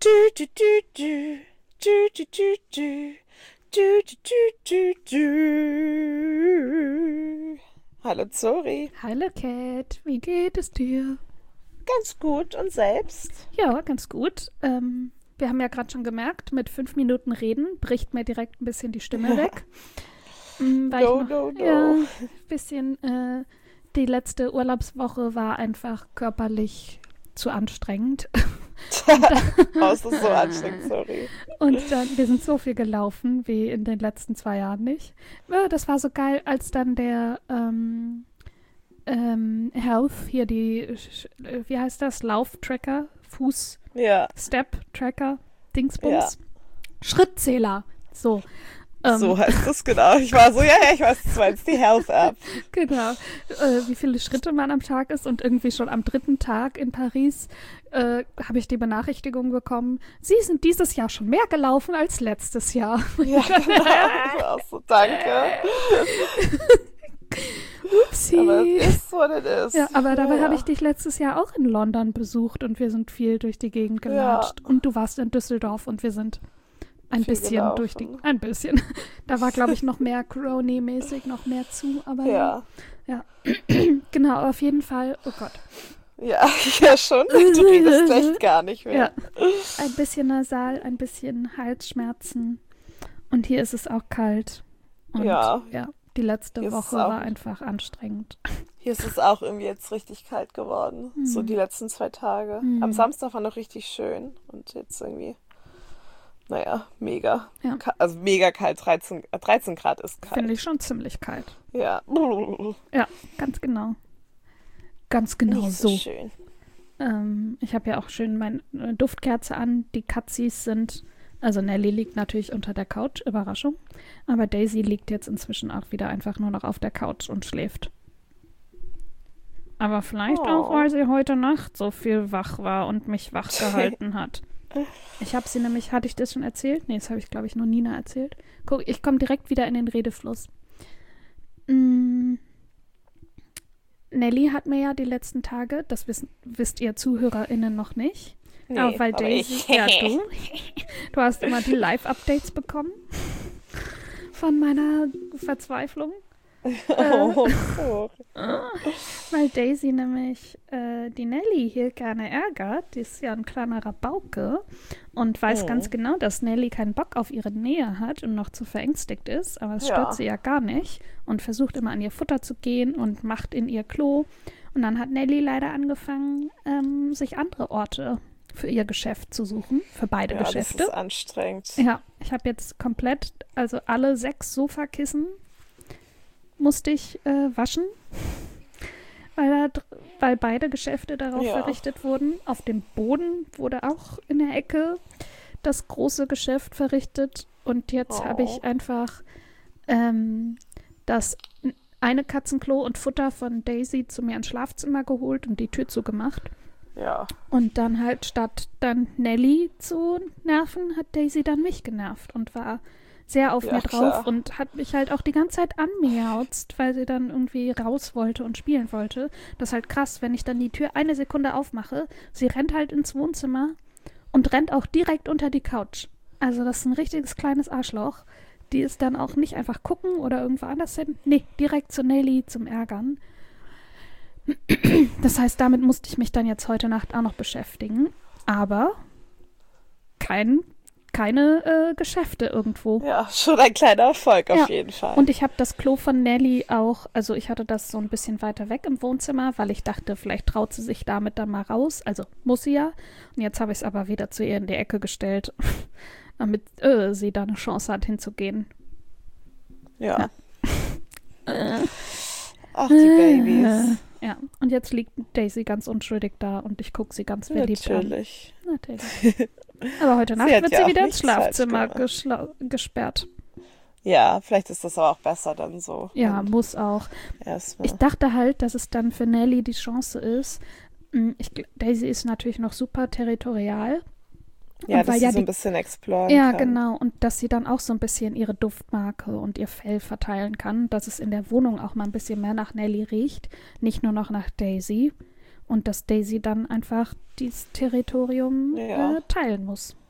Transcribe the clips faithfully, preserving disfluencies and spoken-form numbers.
Du, du, du, du. Du, du, du, du. Du, du, du, du, du. Hallo Zori. Hallo Cat, wie geht es dir? Ganz gut und selbst? Ja, ganz gut. Ähm, wir haben ja gerade schon gemerkt, mit fünf Minuten Reden bricht mir direkt ein bisschen die Stimme weg. Mm, weil No, ich noch, no, no. ja, ein bisschen, äh, die letzte Urlaubswoche war einfach körperlich zu anstrengend. Oh, es ist so anstrengend, sorry. Und dann, wir sind so viel gelaufen wie in den letzten zwei Jahren nicht. Ja, das war so geil, als dann der ähm, ähm, Health, hier die, äh, wie heißt das, Lauftracker, Fuß, Ja, Step-Tracker, Dingsbums, ja. Schrittzähler, so. Ähm, So heißt es genau. Ich war so, ja, ja, ich weiß, das war jetzt die Health App. Genau, äh, wie viele Schritte man am Tag ist und irgendwie schon am dritten Tag in Paris äh, habe ich die Benachrichtigung bekommen, Sie sind dieses Jahr schon mehr gelaufen als letztes Jahr. Ja, genau. Ich war auch so, danke. Upsi. Aber es ist, what it is. Ja, aber dabei ja. habe ich dich letztes Jahr auch in London besucht und wir sind viel durch die Gegend gelatscht. Ja. Und du warst in Düsseldorf und wir sind ein Viel bisschen gelaufen. durch die... Ein bisschen. Da war, glaube ich, noch mehr Crony-mäßig, noch mehr zu, aber Ja. ja. Genau, auf jeden Fall. Oh Gott. Ja, ja schon. Du redest echt gar nicht mehr. Ja. Ein bisschen nasal, ein bisschen Halsschmerzen. Und hier ist es auch kalt. Und Ja. ja, die letzte Hier ist Woche es auch- war einfach anstrengend. Hier ist es auch irgendwie jetzt richtig kalt geworden. Mhm. So die letzten zwei Tage. Mhm. Am Samstag war noch richtig schön. Und jetzt irgendwie, naja, mega. Ja. Ka- Also mega kalt. dreizehn, äh, dreizehn Grad ist kalt. Finde ich schon ziemlich kalt. Ja. Ja, ganz genau. Ganz genau Nicht so so. schön. Ähm, ich habe ja auch schön meine äh, Duftkerze an. Die Katzis sind, also Nelly liegt natürlich unter der Couch, Überraschung. Aber Daisy liegt jetzt inzwischen auch wieder einfach nur noch auf der Couch und schläft. Aber vielleicht Oh. auch, weil sie heute Nacht so viel wach war und mich wach gehalten hat. Ich habe sie nämlich, hatte ich das schon erzählt? Nee, das habe ich, glaube ich, nur Nina erzählt. Guck, ich komme direkt wieder in den Redefluss. Mm. Nelly hat mir ja die letzten Tage, das wissen, wisst ihr ZuhörerInnen noch nicht, Nee, aber weil aber Daisy, ich. ja du, du hast immer die Live-Updates bekommen von meiner Verzweiflung. Oh, oh. Weil Daisy nämlich äh, die Nelly hier gerne ärgert. Die ist ja ein kleiner Rabauke und weiß Hm. ganz genau, dass Nelly keinen Bock auf ihre Nähe hat und noch zu verängstigt ist. Aber es Ja. stört sie ja gar nicht und versucht immer an ihr Futter zu gehen und macht in ihr Klo. Und dann hat Nelly leider angefangen, ähm, sich andere Orte für ihr Geschäft zu suchen, für beide Ja, das Geschäfte. ist anstrengend. Ja, ich habe jetzt komplett, also alle sechs Sofakissen musste ich äh, waschen, weil, da, dr- weil beide Geschäfte darauf Ja. verrichtet wurden. Auf dem Boden wurde auch in der Ecke das große Geschäft verrichtet. Und jetzt Oh. habe ich einfach ähm, das eine Katzenklo und Futter von Daisy zu mir ins Schlafzimmer geholt und die Tür zugemacht. Ja. Und dann halt statt dann Nelly zu nerven, hat Daisy dann mich genervt und war sehr auf Ja, mir drauf klar. und hat mich halt auch die ganze Zeit anmiauzt, weil sie dann irgendwie raus wollte und spielen wollte. Das ist halt krass, wenn ich dann die Tür eine Sekunde aufmache, sie rennt halt ins Wohnzimmer und rennt auch direkt unter die Couch. Also das ist ein richtiges kleines Arschloch. Die ist dann auch nicht einfach gucken oder irgendwo anders hin. Nee, direkt zu Nelly zum Ärgern. Das heißt, damit musste ich mich dann jetzt heute Nacht auch noch beschäftigen. Aber kein, keine äh, Geschäfte irgendwo. Ja, schon ein kleiner Erfolg auf Ja. jeden Fall. Und ich habe das Klo von Nelly auch, also ich hatte das so ein bisschen weiter weg im Wohnzimmer, weil ich dachte, vielleicht traut sie sich damit dann mal raus. Also muss sie ja. Und jetzt habe ich es aber wieder zu ihr in die Ecke gestellt, damit äh, sie da eine Chance hat hinzugehen. ja. Äh. Ach, die Babys. Äh, ja, und jetzt liegt Daisy ganz unschuldig da und ich gucke sie ganz verliebt Natürlich. an. Natürlich. Aber heute Nacht hat wird ja sie auch wieder ins nichts falsch Schlafzimmer gemacht. geschla- gesperrt. Ja, vielleicht ist das aber auch besser dann so. Ja, muss auch. Erstmal. Ich dachte halt, dass es dann für Nelly die Chance ist. mm, Ich, gl- Daisy ist natürlich noch super territorial. Ja, und weil dass sie ja so die- ein bisschen exploren Ja, kann. genau. Und dass sie dann auch so ein bisschen ihre Duftmarke und ihr Fell verteilen kann, dass es in der Wohnung auch mal ein bisschen mehr nach Nelly riecht, nicht nur noch nach Daisy. Und dass Daisy dann einfach dieses Territorium Ja. äh, teilen muss.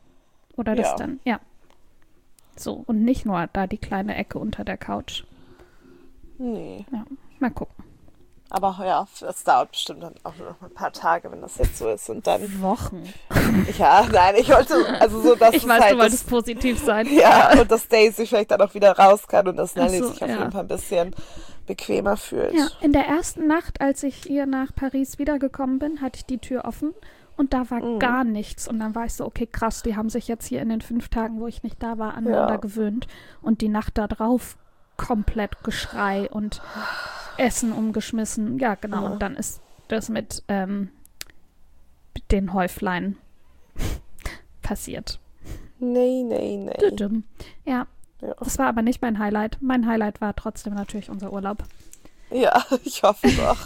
Oder das Ja. dann, ja. So, und nicht nur da die kleine Ecke unter der Couch. Nee. Ja, mal gucken. Aber ja, das dauert bestimmt dann auch nur noch ein paar Tage, wenn das jetzt so ist. Und dann, Wochen. ja, nein, ich wollte, also so, dass Ich es weiß, halt du wolltest das, positiv sein. ja, und dass Daisy vielleicht dann auch wieder raus kann und dass Nelly Ach so, sich auf ja. jeden Fall ein bisschen bequemer fühlt. Ja, in der ersten Nacht, als ich hier nach Paris wiedergekommen bin, hatte ich die Tür offen und da war Mhm. gar nichts. Und dann war ich so, okay, krass, die haben sich jetzt hier in den fünf Tagen, wo ich nicht da war, aneinander Ja. gewöhnt. Und die Nacht da drauf komplett Geschrei und Essen umgeschmissen. Ja, genau. Ja. Und dann ist das mit ähm, den Häuflein passiert. Nee, nee, nee. Düdüm. Ja, Ja. das war aber nicht mein Highlight. Mein Highlight war trotzdem natürlich unser Urlaub. Ja, ich hoffe doch.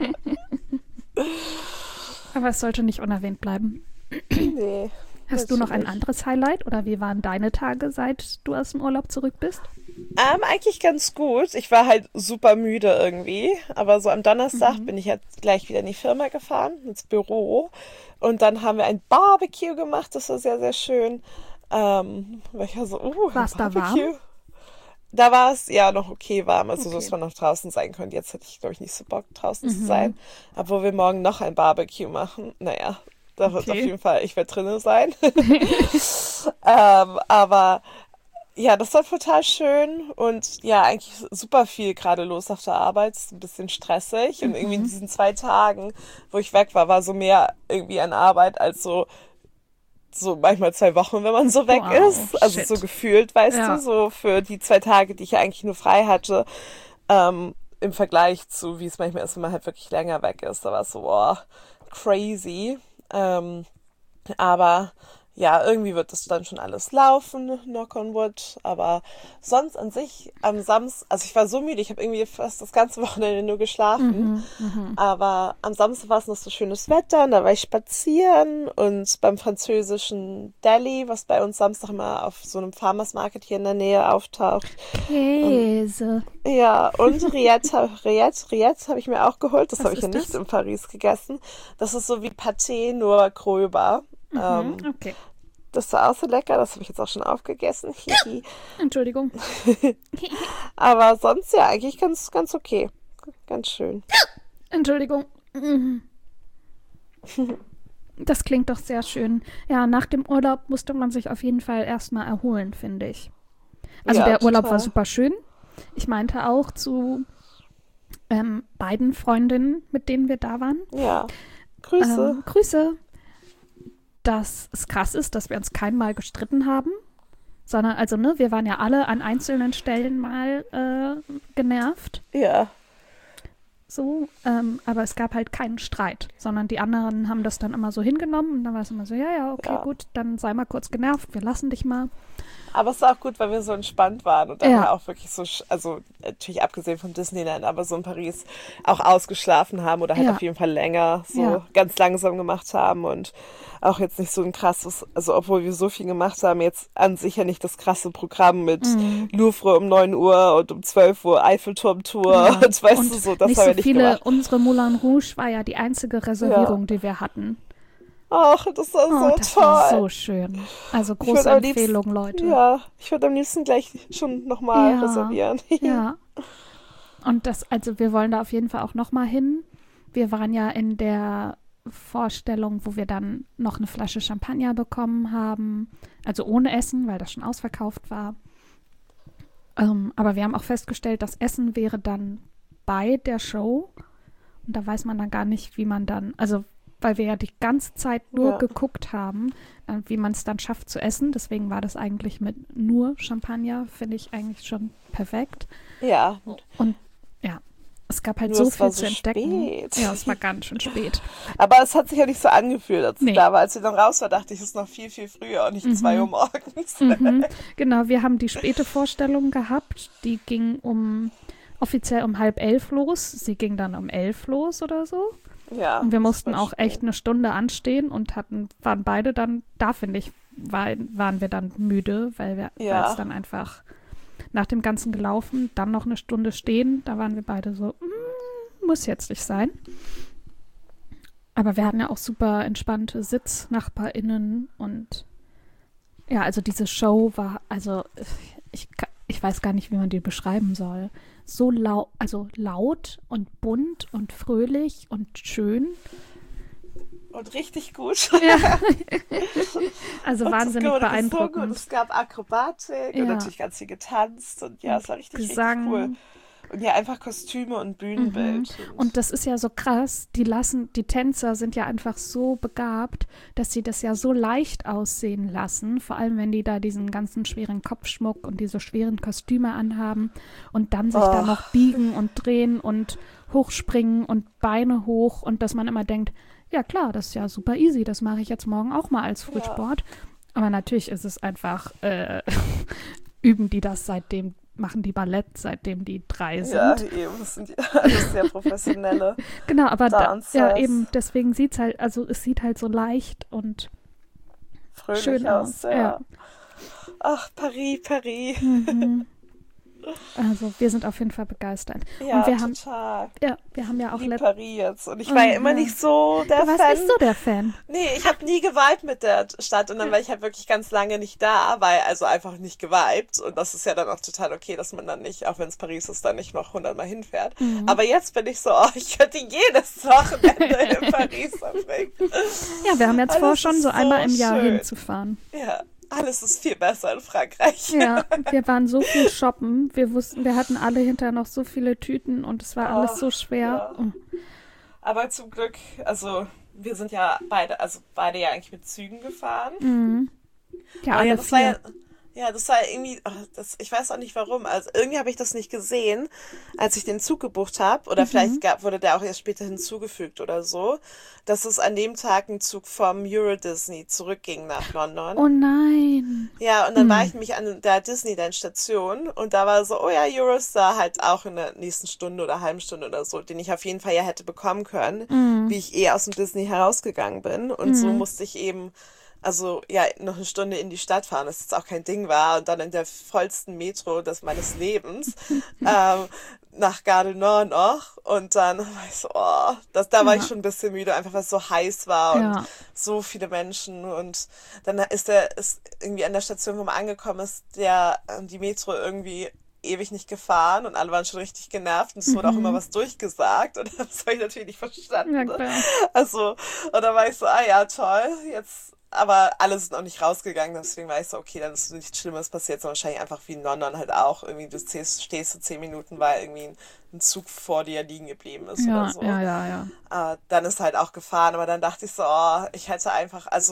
Aber es sollte nicht unerwähnt bleiben. Nee. Hast du noch ein natürlich. anderes Highlight oder wie waren deine Tage, seit du aus dem Urlaub zurück bist? Ähm, eigentlich ganz gut. Ich war halt super müde irgendwie. Aber so am Donnerstag Mhm. bin ich jetzt gleich wieder in die Firma gefahren, ins Büro. Und dann haben wir ein Barbecue gemacht. Das war sehr, sehr schön. Ähm, weil ich war so, uh, War's da Barbecue. Da war es ja noch okay warm, also Okay. dass man noch draußen sein könnte. Jetzt hätte ich, glaube ich, nicht so Bock, draußen Mhm. zu sein. Obwohl wir morgen noch ein Barbecue machen. Naja, da wird Okay. auf jeden Fall, ich werde drinnen sein. ähm, aber ja, das war total schön und ja, eigentlich super viel gerade los auf der Arbeit. Es ist ein bisschen stressig und irgendwie in diesen zwei Tagen, wo ich weg war, war so mehr irgendwie an Arbeit als so so manchmal zwei Wochen, wenn man so weg Wow, ist. Also shit. so gefühlt, weißt Ja. du, so für die zwei Tage, die ich ja eigentlich nur frei hatte, ähm, im Vergleich zu, wie es manchmal ist, wenn man halt wirklich länger weg ist. Da war es so, boah, crazy. Ähm, aber ja, irgendwie wird das dann schon alles laufen, knock on wood. Aber sonst an sich am Samstag, also ich war so müde, ich habe irgendwie fast das ganze Wochenende nur geschlafen. Aber am Samstag war es noch so schönes Wetter und da war ich spazieren und beim französischen Deli, was bei uns Samstag immer auf so einem Farmers Market hier in der Nähe auftaucht. Käse. Ja, und Rillette, Rillette, Rillette habe ich mir auch geholt. Das Was habe ich ja ist nicht das? in Paris gegessen. Das ist so wie Pâté, nur gröber. Ähm, Mhm, okay. das war auch so lecker. Das habe ich jetzt auch schon aufgegessen. Hihi. Entschuldigung. Aber sonst ja eigentlich ganz, ganz okay. Ganz schön. Entschuldigung. Mhm. Das klingt doch sehr schön. Ja, nach dem Urlaub musste man sich auf jeden Fall erstmal erholen, finde ich. Also Ja, der Urlaub total. war super schön. Ich meinte auch zu ähm, beiden Freundinnen, mit denen wir da waren. Ja. Grüße. Ähm, Grüße. Dass es krass ist, dass wir uns kein Mal gestritten haben. Sondern, also, ne, wir waren ja alle an einzelnen Stellen mal äh, genervt. Ja. So, ähm, aber es gab halt keinen Streit, sondern die anderen haben das dann immer so hingenommen und dann war es immer so, ja, ja, okay, Ja. gut, dann sei mal kurz genervt, wir lassen dich mal. Aber es war auch gut, weil wir so entspannt waren und dann Ja. ja. auch wirklich so, sch- also natürlich abgesehen vom Disneyland, aber so in Paris auch ausgeschlafen haben oder halt Ja. auf jeden Fall länger so Ja. ganz langsam gemacht haben und auch jetzt nicht so ein krasses, also obwohl wir so viel gemacht haben, jetzt an sich ja nicht das krasse Programm mit Mhm. Louvre um neun Uhr und um zwölf Uhr Eiffelturmtour Ja. und weißt Und du so, das nicht haben so wir nicht viele, gemacht. unsere Moulin Rouge war ja die einzige Reservierung, die wir hatten. Ach, das war Oh, so das toll. war so schön. Also Ich würd große am liebsten- Empfehlung, Leute. Ja, ich würde am liebsten gleich schon nochmal Ja. reservieren. Ja. Und das, also wir wollen da auf jeden Fall auch nochmal hin. Wir waren ja in der Vorstellung, wo wir dann noch eine Flasche Champagner bekommen haben. Also ohne Essen, weil das schon ausverkauft war. Ähm, aber wir haben auch festgestellt, das Essen wäre dann bei der Show. Und da weiß man dann gar nicht, wie man dann, also weil wir ja die ganze Zeit nur Ja. geguckt haben, äh, wie man es dann schafft zu essen. Deswegen war das eigentlich mit nur Champagner, finde ich eigentlich schon perfekt. Ja, Und ja, es gab halt Nur so es war viel so zu entdecken. spät. Ja, es war ganz schön spät. aber es hat sich ja nicht so angefühlt, als Nee. es da war. Als wir dann raus war, dachte ich, es ist noch viel, viel früher und nicht zwei Uhr morgens. Mhm. Genau, wir haben die späte Vorstellung gehabt. Die ging um offiziell um halb elf los. Sie ging dann um elf los oder so. Ja, Und wir das mussten war auch spät. echt eine Stunde anstehen und hatten, waren beide dann, da finde ich, war, waren wir dann müde, weil wir Ja. weil es dann einfach nach dem Ganzen gelaufen, dann noch eine Stunde stehen, da waren wir beide so, "Mm, muss jetzt nicht sein. Aber wir hatten ja auch super entspannte SitznachbarInnen und Ja, also diese Show war, also ich, ka- ich weiß gar nicht, wie man die beschreiben soll. So laut, also laut und bunt und fröhlich und schön. Und richtig gut. Ja. Also Und das wahnsinnig wurde so gut. beeindruckend. Es gab Akrobatik Ja. und natürlich ganz viel getanzt und ja, es war richtig, Gesang. richtig cool. Und ja, einfach Kostüme und Bühnenbild. Und das ist ja so krass, die lassen, die Tänzer sind ja einfach so begabt, dass sie das ja so leicht aussehen lassen, vor allem wenn die da diesen ganzen schweren Kopfschmuck und diese schweren Kostüme anhaben und dann sich Oh. da noch biegen und drehen und hochspringen und Beine hoch und dass man immer denkt, ja klar, das ist ja super easy, das mache ich jetzt morgen auch mal als Frühsport. Aber natürlich ist es einfach, äh, üben die das seitdem, machen die Ballett, seitdem die drei sind. Ja, eben, das sind die alles sehr professionelle. Genau, aber da, Dancers. ja, eben, deswegen sieht es halt, also es sieht halt so leicht und Fröhlich schön aus. aus. Ja. Ja. Ach, Paris, Paris. Mhm. Also wir sind auf jeden Fall begeistert. Ja, und wir haben, total. ja, wir haben ja auch Lieb let- Paris jetzt. Und ich Oh, war ja immer ja. nicht so der Du warst Fan. nicht so der Fan. Nee, ich habe nie geweibt mit der Stadt und dann war ich halt wirklich ganz lange nicht da, weil also einfach nicht geweibt und das ist ja dann auch total okay, dass man dann nicht, auch wenn es Paris ist, dann nicht noch hundertmal hinfährt. Mhm. Aber jetzt bin ich so, oh, ich könnte jedes Wochenende in Paris verbringen. Ja, wir haben jetzt Alles vor, schon ist so einmal im so Jahr schön. hinzufahren. Ja, alles ist viel besser in Frankreich. Ja, wir waren so viel shoppen. Wir wussten, wir hatten alle hinterher noch so viele Tüten und es war Oh, alles so schwer. ja. Aber zum Glück, also wir sind ja beide, also beide ja eigentlich mit Zügen gefahren. Mhm. Ja, Aber alle ja, das war ja, vier. ja, das war irgendwie, oh, das, ich weiß auch nicht warum. Also irgendwie habe ich das nicht gesehen, als ich den Zug gebucht habe. Oder Mhm. vielleicht gab, wurde der auch erst später hinzugefügt oder so, dass es an dem Tag ein Zug vom Euro Disney zurückging nach London. Oh nein. Ja, und dann Hm. war ich nämlich an der Disneyland-Station und da war so, oh ja, Eurostar halt auch in der nächsten Stunde oder halben Stunde oder so, den ich auf jeden Fall ja hätte bekommen können, Mhm. wie ich eh aus dem Disney herausgegangen bin. Und so Mhm. musste ich eben, also ja, noch eine Stunde in die Stadt fahren, was jetzt auch kein Ding war. Und dann in der vollsten Metro des meines Lebens ähm, nach Gare du Nord noch. Und dann war ich so, oh, das, da war Ja. ich schon ein bisschen müde, einfach weil es so heiß war und Ja. so viele Menschen. Und dann ist der, ist irgendwie an der Station, wo man angekommen ist, der, ähm, die Metro irgendwie ewig nicht gefahren und alle waren schon richtig genervt und es wurde auch immer was durchgesagt und das habe ich natürlich nicht verstanden. Ja, ne? klar. Also, und dann war ich so, ah ja, toll, jetzt, aber alle sind noch nicht rausgegangen, deswegen war ich so, okay, dann ist nichts Schlimmes passiert, sondern wahrscheinlich einfach wie in London halt auch, irgendwie du stehst, stehst so zehn Minuten, weil irgendwie ein, ein Zug vor dir liegen geblieben ist Ja, oder so. ja, ja, ja. Äh, dann ist halt auch gefahren, aber dann dachte ich so, oh, ich hätte einfach, also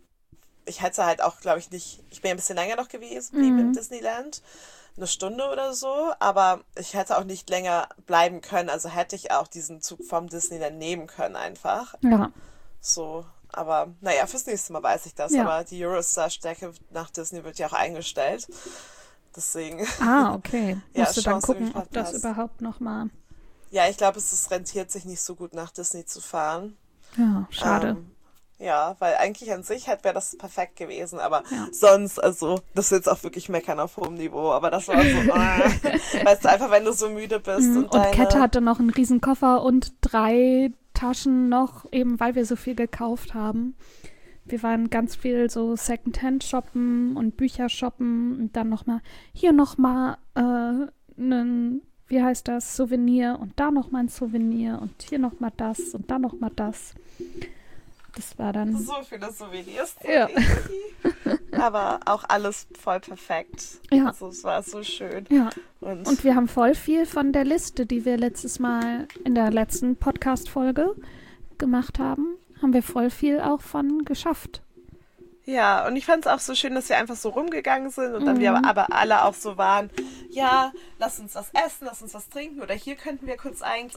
ich hätte halt auch, glaube ich, nicht, ich bin ja ein bisschen länger noch gewesen, geblieben im Disneyland, eine Stunde oder so, aber ich hätte auch nicht länger bleiben können, also hätte ich auch diesen Zug vom Disneyland nehmen können einfach, Ja. so, aber naja, fürs nächste Mal weiß ich das, Ja. aber die Eurostar-Strecke nach Disney wird ja auch eingestellt, deswegen, Ah, okay. Ja, Musst du dann Chance gucken, irgendwie ob das verpasst. überhaupt noch mal. ja, ich glaube, es ist, rentiert sich nicht so gut nach Disney zu fahren. Ja, schade. Ähm, ja, weil eigentlich an sich halt wäre das perfekt gewesen, aber Ja. sonst, also, das ist jetzt auch wirklich meckern auf hohem Niveau, aber das war so, äh, weißt du, einfach wenn du so müde bist Mhm. und, Und deine, Kette hatte noch einen riesen Koffer und drei Taschen noch, eben weil wir so viel gekauft haben. Wir waren ganz viel so Secondhand shoppen und Bücher shoppen und dann noch mal hier noch mal äh, einen, wie heißt das, Souvenir und da noch mal ein Souvenir und hier noch mal das und da noch mal das. Das war dann so viele Souvenirs. Ja. Aber auch alles voll perfekt. Ja. Also es war so schön. ja. Und, Und wir haben voll viel von der Liste, die wir letztes Mal in der letzten Podcast-Folge gemacht haben, haben wir voll viel auch von geschafft. ja, und ich fand es auch so schön, dass wir einfach so rumgegangen sind und dann Mhm. wir aber, aber alle auch so waren, ja, lass uns was essen, lass uns was trinken oder hier könnten wir kurz eins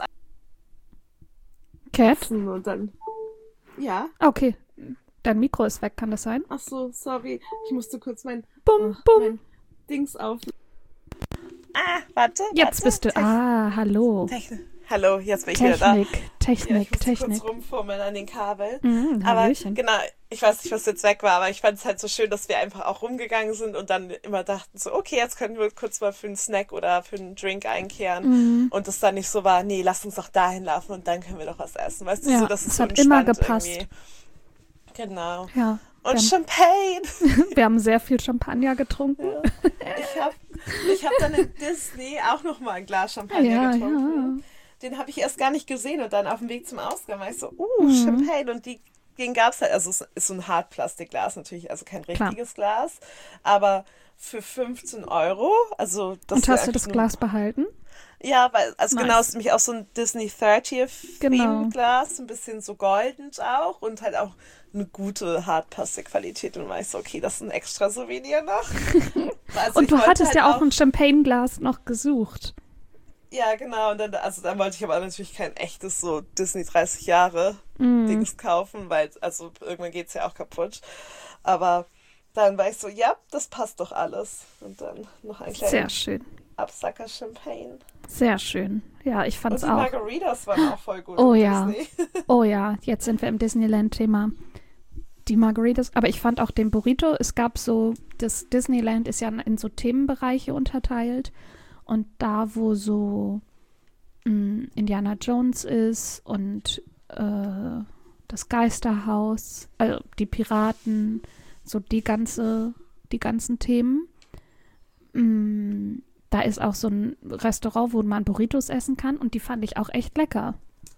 Cat? essen und dann, ja. Okay, dein Mikro ist weg, kann das sein? Ach so, sorry. Ich musste kurz mein, Bum, oh, bum. mein Dings auf. Ah, warte. Jetzt warte. bist du. Techn- Ah, hallo. Techn- Hallo, jetzt bin ich wieder da. Technik, Ja, Technik, ich musste Technik. kurz rumfummeln an den Kabel. Mhm, Aber Hallöchen. genau, ich weiß nicht, was jetzt weg war, aber ich fand es halt so schön, dass wir einfach auch rumgegangen sind und dann immer dachten so, okay, jetzt können wir kurz mal für einen Snack oder für einen Drink einkehren. Mhm. Und es dann nicht so war, nee, lass uns doch dahin laufen und dann können wir doch was essen. Weißt du, Ja, so, das ist es so hat immer entspannt gepasst. irgendwie. Genau. Ja. Und Wir Champagne. Wir haben sehr viel Champagner getrunken. Ja. Ich habe ich hab dann in Disney auch noch mal ein Glas Champagner Ja, getrunken. ja. Den habe ich erst gar nicht gesehen und dann auf dem Weg zum Ausgang war ich so, uh, Mhm. Champagne. Und die, den gab es halt, also es ist so ein Hartplastikglas natürlich, also kein Klar. richtiges Glas, aber für fünfzehn Euro, also das Und wär hast du eigentlich das nur- Glas behalten? Ja, weil, also Nice. genau, es ist nämlich auch so ein Disney dreißig Genau. Glas, ein bisschen so golden auch und halt auch eine gute Hartplastikqualität. Und dann war ich so, okay, das ist ein extra Souvenir noch. Also Und ich du wollte hattest halt ja auch ein Champagneglas noch gesucht. Ja, genau. Und dann, also dann wollte ich aber natürlich kein echtes so Disney dreißig Jahre Mhm. Dings kaufen, weil, also irgendwann geht's ja auch kaputt. Aber dann war ich so, ja, das passt doch alles. Und dann noch ein Sehr kleiner schön. Absacker Champagne. Sehr schön. Ja, ich Und fand's die auch. Margaritas waren auch voll gut Oh in ja. Disney. Oh ja, jetzt sind wir im Disneyland-Thema. Die Margaritas, aber ich fand auch den Burrito, es gab so, das Disneyland ist ja in so Themenbereiche unterteilt und da, wo so mh, Indiana Jones ist und äh, das Geisterhaus, also die Piraten, so die ganze, die ganzen Themen, mh, da ist auch so ein Restaurant, wo man Burritos essen kann und die fand ich auch echt lecker.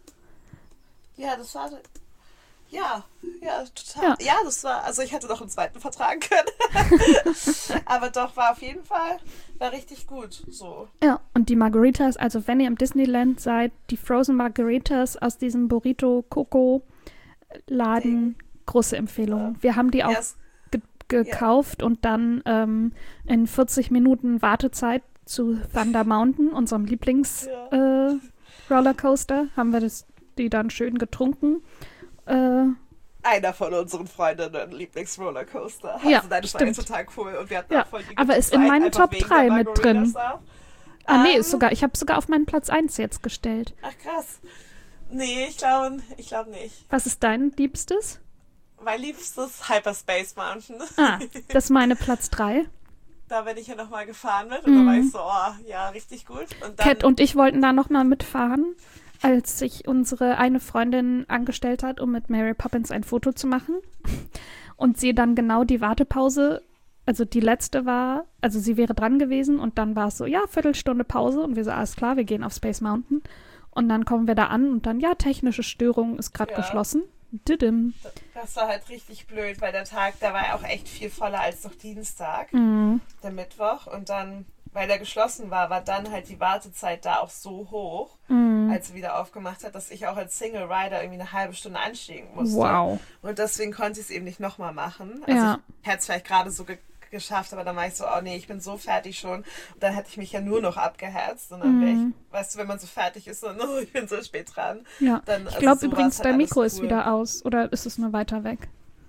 Ja, das war. Ja, ja, total. Ja. Ja. das war. Also, ich hätte noch einen zweiten vertragen können. Aber doch, war auf jeden Fall. War richtig gut. So. Ja, und die Margaritas, also wenn ihr im Disneyland seid, die Frozen Margaritas aus diesem Burrito Coco Laden, große Empfehlung. Wir haben die auch Ja, es- ge gekauft und dann ähm, in vierzig Minuten Wartezeit zu Thunder Mountain, unserem Lieblings-Rollercoaster, äh, Rollercoaster, haben wir das, die dann schön getrunken. Äh, einer von unseren Freundinnen Lieblings-Rollercoaster. Ja, also, nein, das war ja stimmt. total cool. Und wir hatten Ja, auch voll die aber gute ist in Zeit, meinen einfach Top wegen drei der mit Margaritas drin. auch. ah, nee, Ähm, ist sogar, ich habe sogar auf meinen Platz eins jetzt gestellt. Ach, krass. Nee, ich glaube ich glaub nicht. Was ist dein Liebstes? Mein liebstes Hyperspace Mountain. Ah, das ist meine Platz drei. Da bin ich ja nochmal gefahren mit und da war ich so, oh, ja, richtig gut. Und dann, Cat und ich wollten da nochmal mitfahren, als sich unsere eine Freundin angestellt hat, um mit Mary Poppins ein Foto zu machen. Und sie dann genau die Wartepause, also die letzte war, also sie wäre dran gewesen und dann war es so, ja, Viertelstunde Pause und wir so, alles klar, wir gehen auf Space Mountain. Und dann kommen wir da an und dann, ja, technische Störung ist gerade Ja. geschlossen. Didim. das war halt richtig blöd, weil der Tag, da war ja auch echt viel voller als noch Dienstag, Mhm. der Mittwoch. Und dann, weil der geschlossen war, war dann halt die Wartezeit da auch so hoch, Mhm. als sie wieder aufgemacht hat, dass ich auch als Single Rider irgendwie eine halbe Stunde ansteigen musste. Wow. Und deswegen konnte ich es eben nicht nochmal machen. Also Ja. ich hätte es vielleicht gerade so ge geschafft, aber dann war ich so, oh nee, ich bin so fertig schon. Und dann hätte ich mich ja nur noch abgeherzt. Und dann wäre Mhm. ich, weißt du, wenn man so fertig ist und oh, ich bin so spät dran. Ja. Dann, Ich also glaube so war übrigens, es halt dein alles Mikro ist cool. wieder aus. Oder ist es nur weiter weg?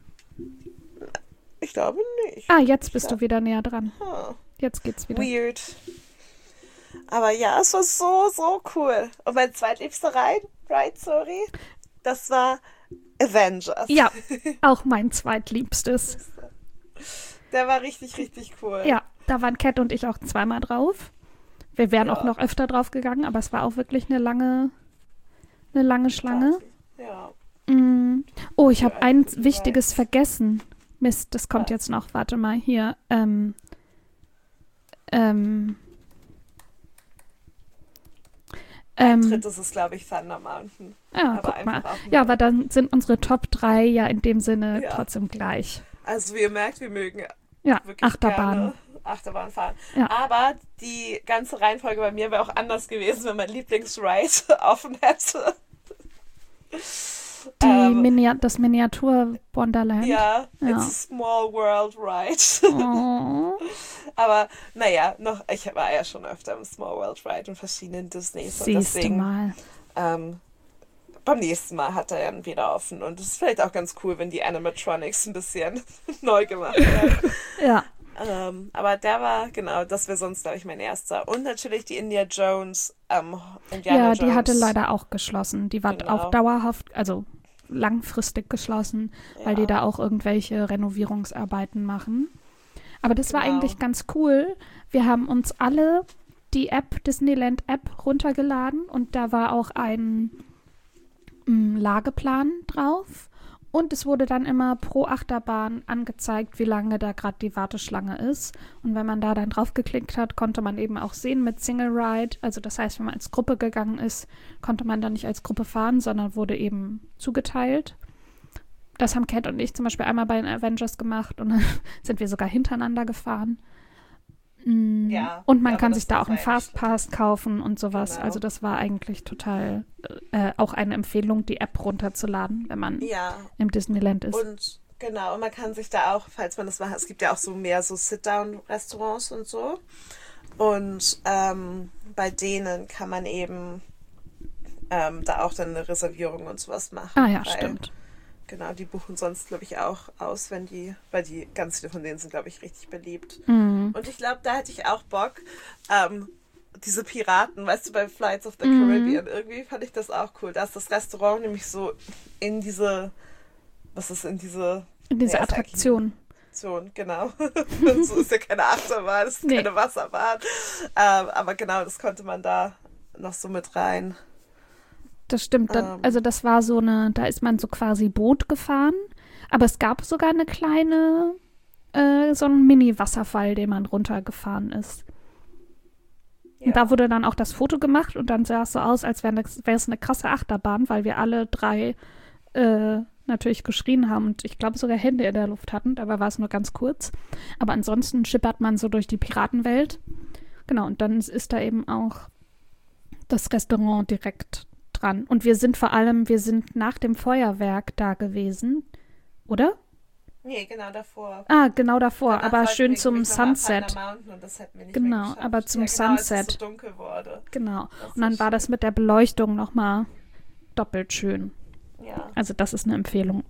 Ich glaube nicht. Ah, jetzt bist Ja. du wieder näher dran. Huh. Jetzt geht's wieder. Weird. Aber ja, es war so, so cool. Und mein zweitliebster Ride, Ride, sorry, das war Avengers. Ja, auch mein zweitliebstes. Der war richtig, richtig cool. Ja, da waren Cat und ich auch zweimal drauf. Wir wären Ja. auch noch öfter drauf gegangen, aber es war auch wirklich eine lange, eine lange Schlange. Ja. Mm. Oh, ich habe Ja, ein ich Wichtiges weiß. vergessen. Mist, das kommt Was? jetzt noch. Warte mal, hier. Ähm, ähm, ähm, Drittes ist, glaube ich, Thunder Mountain. ja, aber guck mal. einfach auch Ja, aber dann sind unsere Top drei ja in dem Sinne Ja. trotzdem gleich. Also wie ihr merkt, wir mögen Ja, wirklich Achterbahn. gerne Achterbahn fahren. Ja. Aber die ganze Reihenfolge bei mir wäre auch anders gewesen, wenn mein Lieblingsride offen hätte. Die Ähm, Minia das Miniatur Wonderland. Ja, Ja. it's a small world ride. Oh. Aber naja, noch, ich war ja schon öfter im Small World Ride und verschiedenen Disneys. Und Siehst du deswegen, mal. ähm, beim nächsten Mal hat er ja wieder offen. Und es ist vielleicht auch ganz cool, wenn die Animatronics ein bisschen neu gemacht werden. Ja. ähm, aber der war, genau, das wäre sonst, glaube ich, mein erster. Und natürlich die India Jones, ähm, Indiana Ja, Jones. die hatte leider auch geschlossen. Die war Genau. auch dauerhaft, also langfristig geschlossen, weil die Ja. da auch irgendwelche Renovierungsarbeiten machen. Aber das war Genau. eigentlich ganz cool. Wir haben uns alle die App, Disneyland App, runtergeladen und da war auch ein mm, Lageplan drauf. und es wurde dann immer pro Achterbahn angezeigt, wie lange da gerade die Warteschlange ist. Und wenn man da dann drauf geklickt hat, konnte man eben auch sehen mit Single Ride. Also das heißt, wenn man als Gruppe gegangen ist, konnte man dann nicht als Gruppe fahren, sondern wurde eben zugeteilt. Das haben Kat und ich zum Beispiel einmal bei den Avengers gemacht und dann sind wir sogar hintereinander gefahren. Mm, Ja, und man aber kann das sich da ist auch einen eigentlich- Fastpass kaufen und sowas. Genau. Also das war eigentlich total äh, auch eine Empfehlung, die App runterzuladen, wenn man Ja, im Disneyland ist. und genau, und man kann sich da auch, falls man das macht, es gibt ja auch so mehr so Sit-Down-Restaurants und so. Und ähm, bei denen kann man eben ähm, da auch dann eine Reservierung und sowas machen. Ah ja, weil, stimmt. Genau, die buchen sonst, glaube ich, auch aus, wenn die, weil die, ganz viele von denen sind, glaube ich, richtig beliebt. Mhm. Und ich glaube, da hätte ich auch Bock. Ähm, diese Piraten, weißt du, bei Flights of the Mhm. Caribbean, irgendwie fand ich das auch cool. Da ist das Restaurant nämlich so in diese, was ist in diese Diese Ja, ist eigentlich- Attraktion. Attraktion, genau. So ist ja keine Achterbahn, es ist Nee. keine Wasserbahn. Ähm, aber genau, das konnte man da noch so mit rein. Das stimmt. Dann, Ähm. also das war so eine, da ist man so quasi Boot gefahren. Aber es gab sogar eine kleine, äh, so einen Mini-Wasserfall, den man runtergefahren ist. Und da wurde dann auch das Foto gemacht und dann sah es so aus, als wäre es eine krasse Achterbahn, weil wir alle drei äh, natürlich geschrien haben und ich glaube sogar Hände in der Luft hatten. Dabei war es nur ganz kurz. Aber ansonsten schippert man so durch die Piratenwelt. Genau, und dann ist da eben auch das Restaurant direkt dran. Und wir sind vor allem, wir sind nach dem Feuerwerk da gewesen, oder? Nee, genau davor. Ah, genau davor, Danach aber wollten schön wir zum nämlich noch mal Sunset. Thunder Mountain und das hätten wir nicht Genau, mehr geschafft. aber zum ja, genau, als Sunset. es so dunkel wurde. Genau. Das Und dann ist war das mit der Beleuchtung nochmal doppelt schön. Ja. Also das ist eine Empfehlung.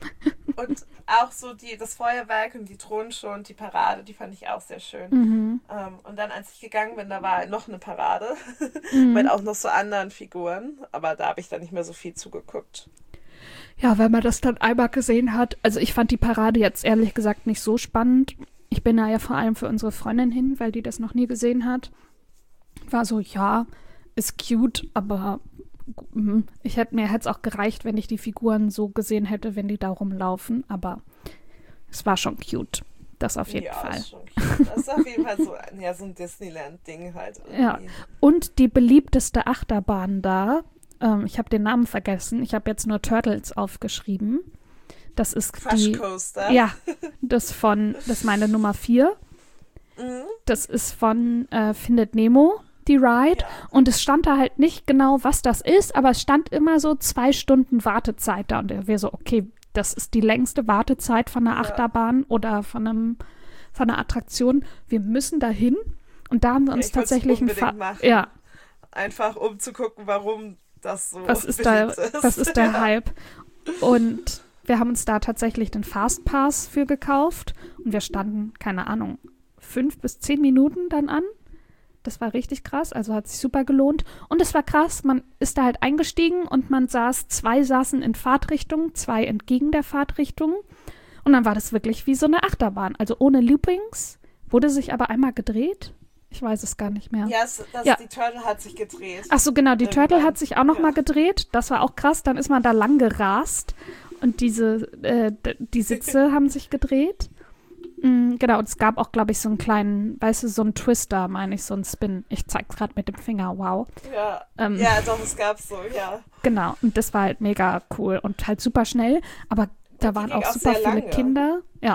Und auch so die, das Feuerwerk und die Thronschau und die Parade, die fand ich auch sehr schön. Mhm. Ähm, und dann, als ich gegangen bin, da war noch eine Parade Mhm. mit auch noch so anderen Figuren. Aber da habe ich dann nicht mehr so viel zugeguckt. Ja, wenn man das dann einmal gesehen hat. Also ich fand die Parade jetzt ehrlich gesagt nicht so spannend. Ich bin da ja vor allem für unsere Freundin hin, weil die das noch nie gesehen hat. War so, ja, ist cute, aber mhm, ich hätte mir hätte es auch gereicht, wenn ich die Figuren so gesehen hätte, wenn die da rumlaufen. Aber es war schon cute. Das auf jeden ja, Fall. ist schon cute. Das ist auf jeden Fall so, ein- ja, so ein Disneyland-Ding halt. Ja. Irgendwie. Und die beliebteste Achterbahn da, ähm, ich habe den Namen vergessen, ich habe jetzt nur Turtles aufgeschrieben. Das ist Crush die, Coaster. ja, das von, das ist meine Nummer vier. Mhm. Das ist von äh, Findet Nemo, die Ride. Ja. Und es stand da halt nicht genau, was das ist, aber es stand immer so zwei Stunden Wartezeit da. Und wir so, okay, das ist die längste Wartezeit von einer Ja. Achterbahn oder von einem, von einer Attraktion. Wir müssen da hin. Und da haben wir Ja, uns ich wollt's tatsächlich ein unbedingt Fa- machen. Ja, Einfach um zu gucken, warum das so was ist, da, beliebt ist. was ist der Ja. Hype? Und wir haben uns da tatsächlich den Fastpass für gekauft und wir standen, keine Ahnung, fünf bis zehn Minuten dann an. Das war richtig krass, also hat sich super gelohnt. Und es war krass, man ist da halt eingestiegen und man saß, zwei saßen in Fahrtrichtung, zwei entgegen der Fahrtrichtung. Und dann war das wirklich wie so eine Achterbahn, also ohne Loopings, wurde sich aber einmal gedreht. Ich weiß es gar nicht mehr. Ja, es, das, Ja. die Turtle hat sich gedreht. Ach so, genau, die Turtle Irgendwann. hat sich auch noch Ja. mal gedreht. Das war auch krass. Dann ist man da lang gerast und diese, äh, d- die Sitze haben sich gedreht. Mm, genau, und es gab auch, glaube ich, so einen kleinen, weißt du, so einen Twister, meine ich, so einen Spin. Ich zeig's gerade mit dem Finger, wow. Ja. Ähm, ja, doch, es gab so, ja. Genau, und das war halt mega cool und halt super schnell. Aber da die waren ging auch auch super sehr viele lange. Kinder. Ja,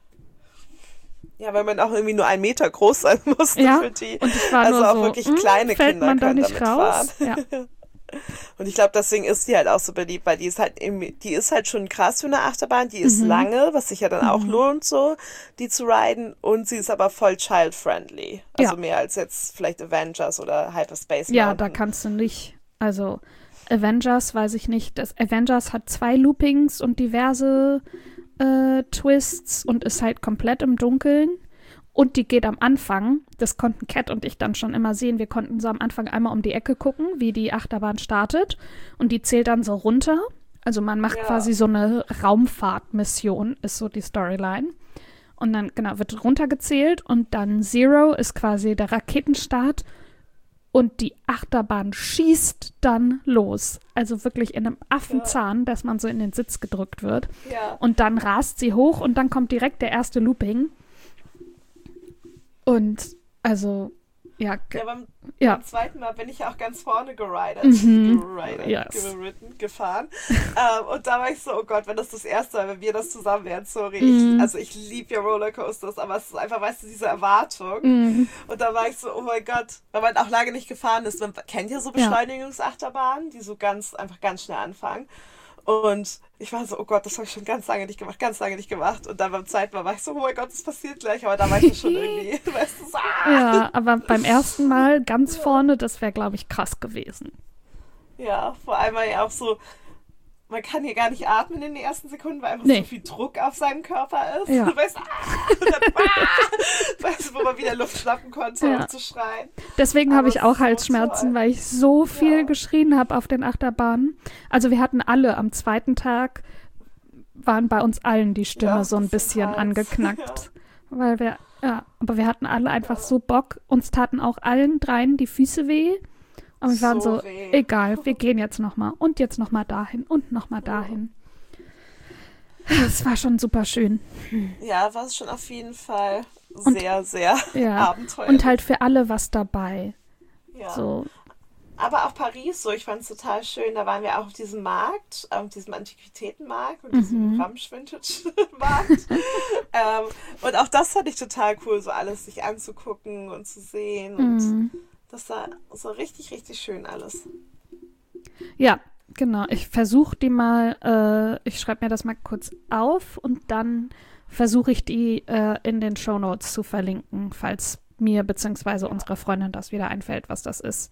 Ja, weil man auch irgendwie nur einen Meter groß sein musste Ja, für die. und es war Also nur auch so, wirklich mm, kleine fällt Kinder man da können nicht damit raus? fahren. Ja. Und ich glaube, deswegen ist die halt auch so beliebt, weil die ist halt irgendwie, die ist halt schon krass für eine Achterbahn, die ist Mhm. lange, was sich ja dann auch Mhm. lohnt, so, die zu riden, und sie ist aber voll child-friendly. Also Ja. mehr als jetzt vielleicht Avengers oder Hyperspace Ja, Mountain. da kannst du nicht. Also Avengers weiß ich nicht. Das Avengers hat zwei Loopings und diverse äh, Twists und ist halt komplett im Dunkeln. Und die geht am Anfang, das konnten Cat und ich dann schon immer sehen, wir konnten so am Anfang einmal um die Ecke gucken, wie die Achterbahn startet. Und die zählt dann so runter. Also man macht Ja. quasi so eine Raumfahrtmission, ist so die Storyline. Und dann, genau, wird runtergezählt und dann Zero ist quasi der Raketenstart. und die Achterbahn schießt dann los. Also wirklich in einem Affenzahn, dass man so in den Sitz gedrückt wird. Ja. Und dann rast sie hoch und dann kommt direkt der erste Looping. Und also, ja. Ja, beim, ja. beim zweiten Mal bin ich ja auch ganz vorne geridet, Mhm. geridet, Yes. geritten, gefahren. ähm, und da war ich so, oh Gott, wenn das das erste Mal, wenn wir das zusammen wären, sorry. Mhm. Ich, also ich liebe ja Rollercoasters, aber es ist einfach, weißt du, diese Erwartung. Mhm. Und da war ich so, oh mein Gott, weil man auch lange nicht gefahren ist. Man kennt ja so Ja. Beschleunigungsachterbahnen, die so ganz, einfach ganz schnell anfangen. Und ich war so, oh Gott, das habe ich schon ganz lange nicht gemacht, ganz lange nicht gemacht. Und dann beim zweiten Mal war ich so, oh mein Gott, das passiert gleich. Aber da war ich schon irgendwie, weißt du, so, ah! Ja, aber beim ersten Mal ganz vorne, das wäre, glaube ich, krass gewesen. Ja, vor allem weil ja auch so, man kann hier gar nicht atmen in den ersten Sekunden, weil einfach Nee. so viel Druck auf seinem Körper ist. Ja. Du weißt, ah, und dann, ah, weißt du, wo man wieder Luft schnappen konnte, Ja. um zu schreien. Deswegen Aber habe ich auch so Halsschmerzen, toll. weil ich so viel Ja. geschrien habe auf den Achterbahnen. Also wir hatten alle am zweiten Tag, waren bei uns allen die Stimme Ja, so ein das ist bisschen Hals. angeknackt. Weil wir, ja, aber wir hatten alle einfach so Bock. Uns taten auch allen dreien die Füße weh. Aber wir waren So so, weh. egal, wir gehen jetzt nochmal und jetzt nochmal dahin und nochmal dahin. Es war schon super schön. Ja, war es schon auf jeden Fall Und- sehr, sehr Ja. abenteuerlich. Und halt für alle was dabei. ja. So, Aber auch Paris so, ich fand es total schön. Da waren wir auch auf diesem Markt, auf diesem Antiquitätenmarkt und diesem Mhm. Ramsch-Vintage-Markt. ähm, und auch das fand ich total cool, so alles sich anzugucken und zu sehen. Und mm. das war so richtig, richtig schön alles. Ja, genau. Ich versuche die mal, äh, ich schreibe mir das mal kurz auf und dann versuche ich die äh, in den Shownotes zu verlinken, falls mir bzw. unserer Freundin das wieder einfällt, was das ist.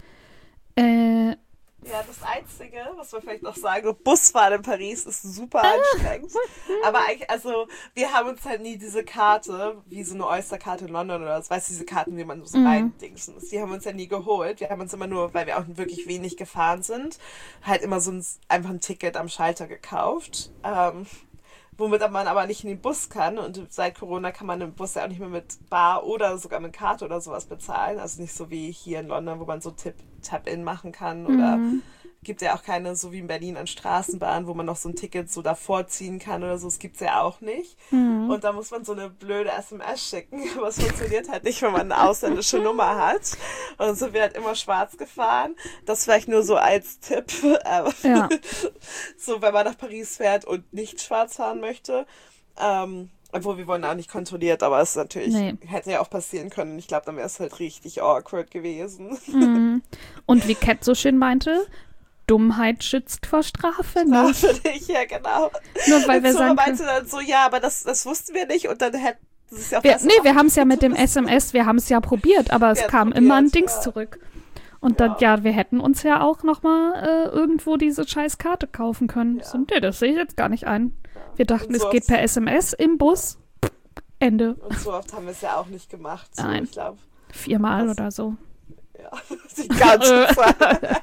Äh, Ja, das Einzige, was wir vielleicht noch sagen, Busfahren in Paris ist super anstrengend. Aber eigentlich, also, wir haben uns halt nie diese Karte, wie so eine Oyster-Karte in London oder so, weißt du, diese Karten, wie man so Mhm. reindingsen muss. Die haben wir uns ja nie geholt. Wir haben uns immer nur, weil wir auch wirklich wenig gefahren sind, halt immer so ein, einfach ein Ticket am Schalter gekauft. Ähm, womit man aber nicht in den Bus kann. Und seit Corona kann man im Bus ja auch nicht mehr mit Bar oder sogar mit Karte oder sowas bezahlen. Also nicht so wie hier in London, wo man so Tip, Tap-In machen kann. Oder Mhm. gibt ja auch keine, so wie in Berlin an Straßenbahnen, wo man noch so ein Ticket so davor ziehen kann oder so. Das gibt's ja auch nicht. Mhm. Und da muss man so eine blöde S M S schicken. Aber es funktioniert halt nicht, wenn man eine ausländische Nummer hat. Und so sind wir halt immer schwarz gefahren. Das vielleicht nur so als Tipp. Aber Ja. so, wenn man nach Paris fährt und nicht schwarz fahren möchte. Ähm, obwohl wir wurden auch nicht kontrolliert, aber es ist natürlich, Nee. hätte ja auch passieren können. Ich glaube, dann wäre es halt richtig awkward gewesen. Mhm. Und wie Cat so schön meinte, Dummheit schützt vor Strafe, ne? Für dich, ja, genau. Nur weil wir Und so sagen meinte dann so, ja, aber das, das wussten wir nicht und dann hätten sie es ja auch wir, besser nee, wir machen haben es ja mit dem müssen. S M S, wir haben es ja probiert, aber es Ja, kam probiert, immer ein Dings ja. zurück. Und dann, ja, wir hätten uns ja auch nochmal äh, irgendwo diese scheiß Karte kaufen können. Ja. So, nee, das sehe ich jetzt gar nicht ein. Wir dachten, Und so es geht oft- per S M S im Bus. Ende. Und so oft haben wir es ja auch nicht gemacht. So, Nein. ich glaube, Viermal Das- oder so. ja, die ganze Zeit.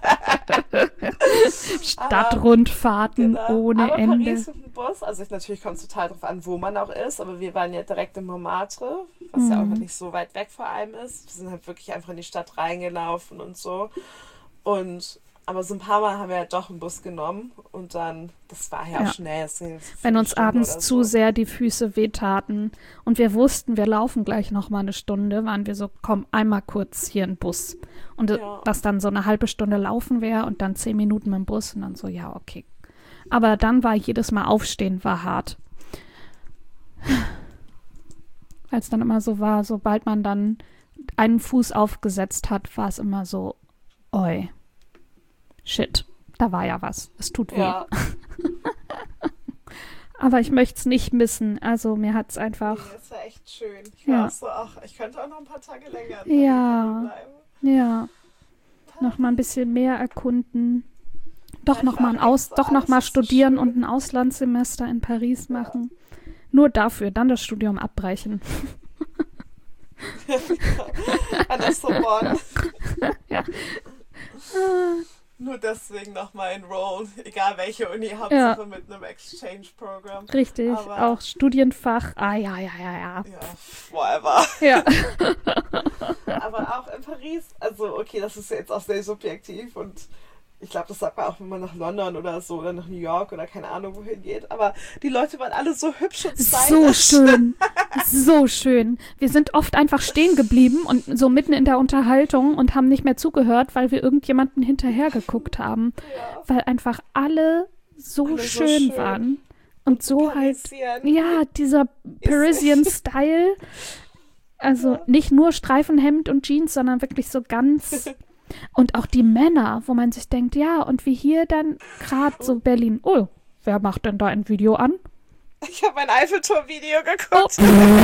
Stadtrundfahrten Genau. ohne aber Ende. Paris mit dem Bus, also ich, natürlich kommt es total drauf an, wo man auch ist, aber wir waren ja direkt in Montmartre, was ja auch Mhm. noch nicht so weit weg vor allem ist. Wir sind halt wirklich einfach in die Stadt reingelaufen und so. Und aber so ein paar Mal haben wir ja doch einen Bus genommen und dann, das war ja, Ja. auch schnell. Das sind jetzt Wenn fünf uns Stunden abends oder zu so. sehr die Füße wehtaten und wir wussten, wir laufen gleich noch mal eine Stunde, waren wir so, komm, einmal kurz hier ein Bus. Und äh, Ja. dass dann so eine halbe Stunde laufen wäre und dann zehn Minuten mit dem Bus und dann so, ja, okay. Aber dann war jedes Mal aufstehen, war hart. Als dann immer so war, sobald man dann einen Fuß aufgesetzt hat, war es immer so, oi, shit, da war ja was. Es tut weh. Ja, Aber ich möchte es nicht missen. Also mir hat es nee, einfach, das war echt schön. Ich Ja. war auch so, ach, ich könnte auch noch ein paar Tage länger in Ja. Paris bleiben. ja, noch mal ein bisschen mehr erkunden. Doch Ja, noch ich mal war ein auch Aus, so, doch noch alles mal ist so studieren schön. und ein Auslandssemester in Paris machen. Nur dafür, dann das Studium abbrechen. An der Sorbonne. nur deswegen nochmal enrollen, egal welche Uni, Hauptsache Ja. mit einem Exchange-Programm. Richtig, Aber- auch Studienfach. Ah, ja, ja, ja, ja. Ja, whatever. Ja, Aber auch in Paris, also okay, das ist jetzt auch sehr subjektiv und ich glaube, das sagt man auch, wenn man nach London oder so oder nach New York oder keine Ahnung wohin geht. Aber die Leute waren alle so hübsch und so stylisch. schön. So schön. Wir sind oft einfach stehen geblieben und so mitten in der Unterhaltung und haben nicht mehr zugehört, weil wir irgendjemanden hinterher geguckt haben. Ja. Weil einfach alle so, Alle so schön, schön. waren. Und so halt, Parisien. ja, dieser Parisian Style. Also nicht nur Streifenhemd und Jeans, sondern wirklich so ganz. Und auch die Männer, wo man sich denkt, ja, und wie hier dann gerade so Berlin. Oh, wer macht denn da ein Video an? Ich habe ein Eiffelturm-Video Oh, geguckt.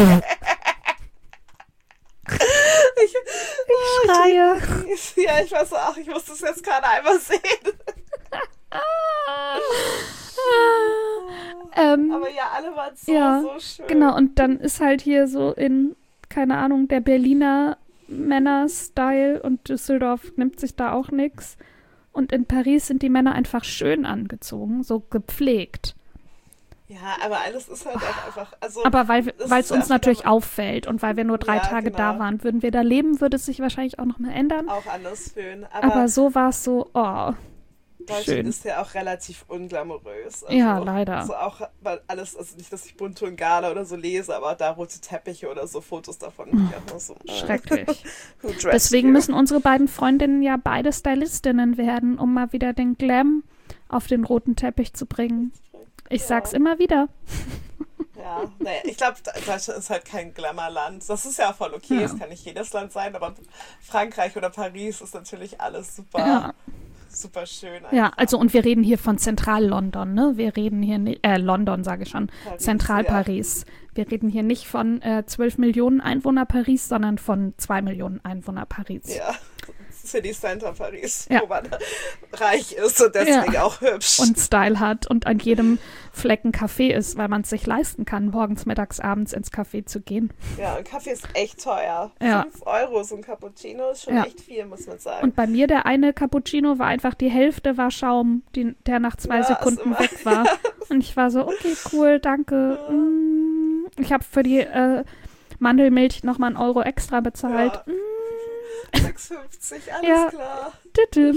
ich, Schreie. ja, ich weiß auch, ich muss das jetzt gerade einmal sehen. ähm, Aber ja, alle waren so, Ja, so schön. genau, und dann ist halt hier so in, keine Ahnung, der Berliner Männer-Style und Düsseldorf nimmt sich da auch nix. Und in Paris sind die Männer einfach schön angezogen, so gepflegt. Ja, aber alles ist halt auch einfach, also Aber weil das weil es ist uns ja natürlich wieder auffällt und weil wir nur drei Ja, Tage genau. da waren, würden wir da leben, würde es sich wahrscheinlich auch noch mal ändern. auch anders fühlen. Aber, Aber so war es so, oh, Deutschland schön. ist ja auch relativ unglamourös. Also, Ja, leider. Also auch, weil alles, also nicht, dass ich Bunte und Gala oder so lese, aber da rote Teppiche oder so Fotos davon. bin ich auch nur so, äh, schrecklich. who dressed Deswegen you? müssen unsere beiden Freundinnen ja beide Stylistinnen werden, um mal wieder den Glam auf den roten Teppich zu bringen. Ich Ja. sag's immer wieder. Ja, naja, ich glaube, Deutschland ist halt kein Glamourland. Das ist ja voll okay, Ja. es kann nicht jedes Land sein, aber Frankreich oder Paris ist natürlich alles super, Ja. super schön. Ja, einfach. also und wir reden hier von Zentral-London, ne? Wir reden hier nicht, äh, London sage ich schon, Paris, Zentral-Paris. Wir reden hier nicht von äh, zwölf Millionen Einwohner Paris, sondern von zwei Millionen Einwohner Paris. Ja, City Center Paris, Ja. wo man reich ist und deswegen Ja. auch hübsch. Und Style hat und an jedem Fleck ein Café ist, weil man es sich leisten kann, morgens, mittags, abends ins Café zu gehen. Ja, und Kaffee ist echt teuer. Ja. Fünf Euro so ein Cappuccino ist schon Ja. echt viel, muss man sagen. Und bei mir der eine Cappuccino war einfach die Hälfte war Schaum, die, der nach zwei Ja, ist Sekunden immer- weg war. Und ich war so, okay, cool, danke. Ja. Mm, ich habe für die äh, Mandelmilch nochmal einen Euro extra bezahlt. Ja. Mm, sechs fünfzig, alles Ja. klar. tütüm.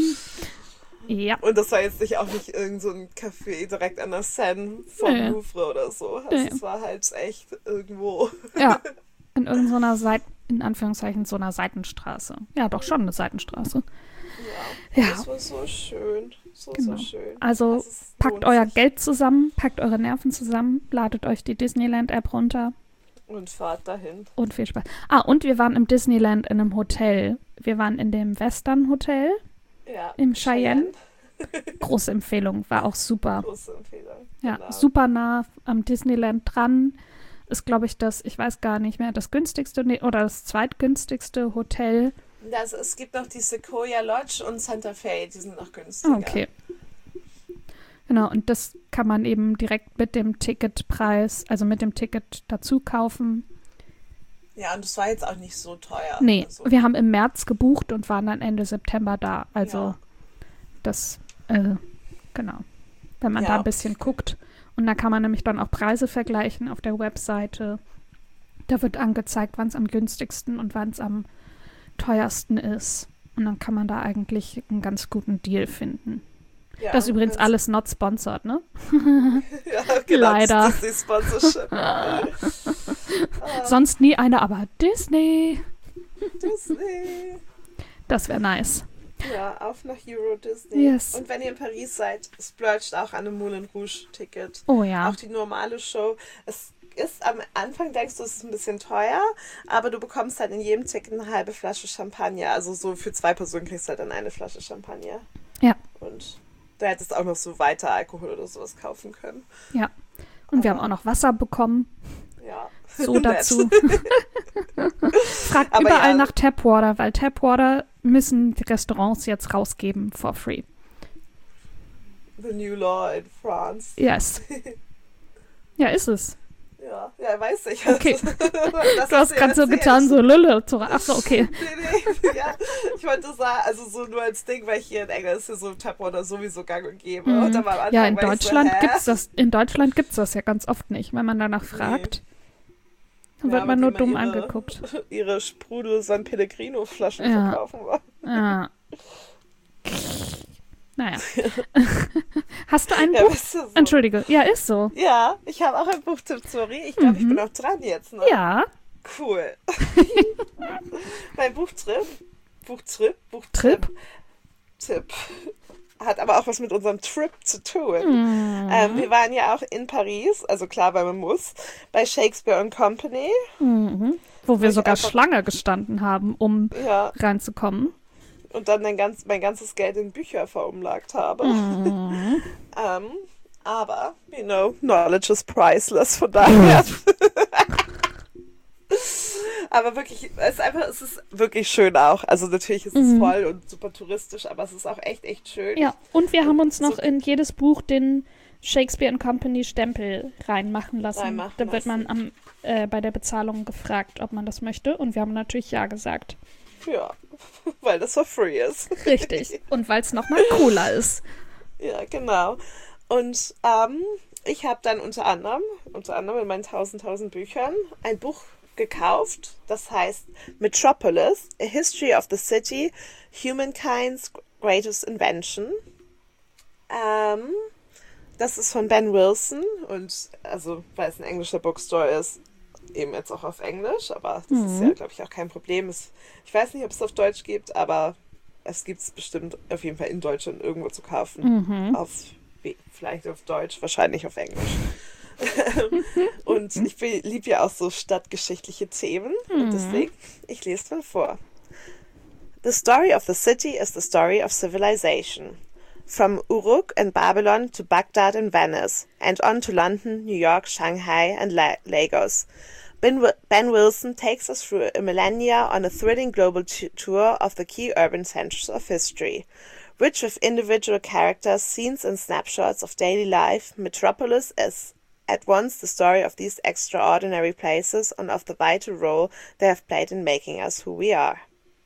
Ja, Und das war jetzt nicht auch nicht irgend so ein Café direkt an der Seine vom Nee. Louvre oder so. Also Nee. es war halt echt irgendwo. ja. In irgendeiner Seite, in Anführungszeichen, so einer Seitenstraße. Ja, doch schon eine Seitenstraße. Ja, Ja. das war so schön. So, Genau. so schön. Also Also es packt lohnt euer sich. Geld zusammen, packt eure Nerven zusammen, ladet euch die Disneyland-App runter Und fahrt dahin. und viel Spaß. Ah, und wir waren im Disneyland in einem Hotel. Wir waren in dem Western Hotel. Ja. Im Cheyenne. Große Empfehlung, war auch super. Große Empfehlung. Ja, Genau. super nah am Disneyland dran. Ist, glaube ich, das, ich weiß gar nicht mehr, das günstigste nee, oder das zweitgünstigste Hotel. Also es gibt noch die Sequoia Lodge und Santa Fe, die sind noch günstiger. Ah, okay. Genau, und das kann man eben direkt mit dem Ticketpreis, also mit dem Ticket dazu kaufen. Ja, und es war jetzt auch nicht so teuer. Nee, Also, wir haben im März gebucht und waren dann Ende September da. Also Ja. das, äh, genau. Wenn man Ja. da ein bisschen guckt. Und da kann man nämlich dann auch Preise vergleichen auf der Webseite. Da wird angezeigt, wann es am günstigsten und wann es am teuersten ist. Und dann kann man da eigentlich einen ganz guten Deal finden. ja, Das ist übrigens wenn's- alles not sponsored, ne? Ja, genau, Leider. Das ist die Sponsorship. Ah, Sonst nie eine, aber Disney. Disney. Das wäre nice. Ja, auf nach Euro Disney. Yes. Und wenn ihr in Paris seid, splurgt auch an einem Moulin Rouge Ticket. Oh ja. Auch die normale Show. Es ist am Anfang, denkst du, es ist ein bisschen teuer, aber du bekommst halt in jedem Ticket eine halbe Flasche Champagner. Also so für zwei Personen kriegst du halt dann eine Flasche Champagner. Ja. Und da hättest du auch noch so weiter Alkohol oder sowas kaufen können. Ja. Und wir haben auch noch Wasser bekommen. Ja. So Nett. dazu. Fragt Aber überall ja. nach Tapwater, weil Tapwater müssen die Restaurants jetzt rausgeben for free. The new law in France. Yes. Ja, ist es. Ja, ja, weiß ich. Okay. Das Du hast gerade so getan, so Lille. Ach so, okay. Nee, nee, ja. Ich wollte sagen, also so nur als Ding, weil hier in England ist ja so Tupperware oder sowieso gang und gäbe. Mhm. Und dann war am Anfang, Ja, in war ich Deutschland so, hä? gibt's das, in Deutschland gibt's das ja ganz oft nicht. Wenn man danach fragt, dann Ja, wird aber man die nur mal dumm ihre, angeguckt. Ihre Sprudel San Pellegrino Flaschen Ja. verkaufen wollen. Ja. Naja. Hast du ein Ja, Buch? weißt du, so. Entschuldige. Ja, ist so. Ja, ich habe auch ein Buchtipp, sorry. Ich glaube, ich bin auch dran jetzt, ne? Ja. Cool. Mein Buchtrip, Buchtrip, Buchtrip, Trip? Tipp, hat aber auch was mit unserem Trip zu tun. Mhm. Ähm, wir waren ja auch in Paris, also klar, weil man muss, bei Shakespeare and Company. Mhm. Wo wir ich sogar einfach- Schlange gestanden haben, um Ja, reinzukommen. und dann mein, ganz, mein ganzes Geld in Bücher verumlagt habe. Mhm. Ähm, aber, you know, knowledge is priceless, von daher. Aber wirklich, es ist einfach, es ist wirklich schön auch. Also natürlich ist es Mhm. voll und super touristisch, aber es ist auch echt, echt schön. Ja, und wir haben uns So- noch in jedes Buch den Shakespeare and Company Stempel reinmachen lassen. Reinmachen da wird man lassen. am, äh, bei der Bezahlung gefragt, ob man das möchte. Und wir haben natürlich ja gesagt. Ja, weil das for free ist. Richtig. Und weil es nochmal cooler ist. Ja, genau. Und ähm, ich habe dann unter anderem, unter anderem in meinen tausend, tausend Büchern ein Buch gekauft, das heißt Metropolis, A History of the City, Humankind's Greatest Invention. Ähm, das ist von Ben Wilson und also, weil es ein englischer Bookstore ist, eben jetzt auch auf Englisch, aber das ist ja, glaube ich, auch kein Problem. Es, ich weiß nicht, ob es auf Deutsch gibt, aber es gibt es bestimmt auf jeden Fall in Deutschland irgendwo zu kaufen. Mhm. Auf, wie- vielleicht auf Deutsch, wahrscheinlich auf Englisch. Und ich liebe ja auch so stadtgeschichtliche Themen. Und deswegen, ich lese mal vor. The story of the city is the story of civilization. From Uruk and Babylon to Baghdad and Venice, and on to London, New York, Shanghai, and La- Lagos. Ben, Wi- Ben Wilson takes us through a millennia on a thrilling global t- tour of the key urban centers of history. Rich with individual characters, scenes, and snapshots of daily life, Metropolis is at once the story of these extraordinary places and of the vital role they have played in making us who we are.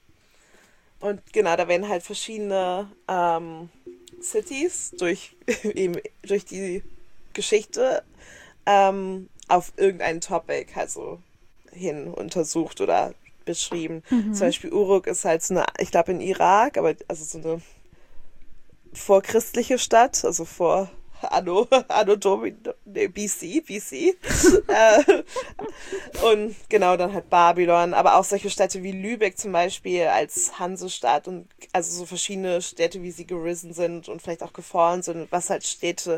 Und genau, da werden halt verschiedene ähm, Cities durch, eben durch die Geschichte ähm, auf irgendein Topic halt so hin untersucht oder beschrieben. Zum Beispiel Uruk ist halt so eine, ich glaube in Irak, aber also so eine vorchristliche Stadt, also vor Anno, Anno Domini, nee, B C, B C. äh, und genau, dann halt Babylon, aber auch solche Städte wie Lübeck zum Beispiel als Hansestadt und also so verschiedene Städte, wie sie gerisen sind und vielleicht auch gefallen sind, was halt Städte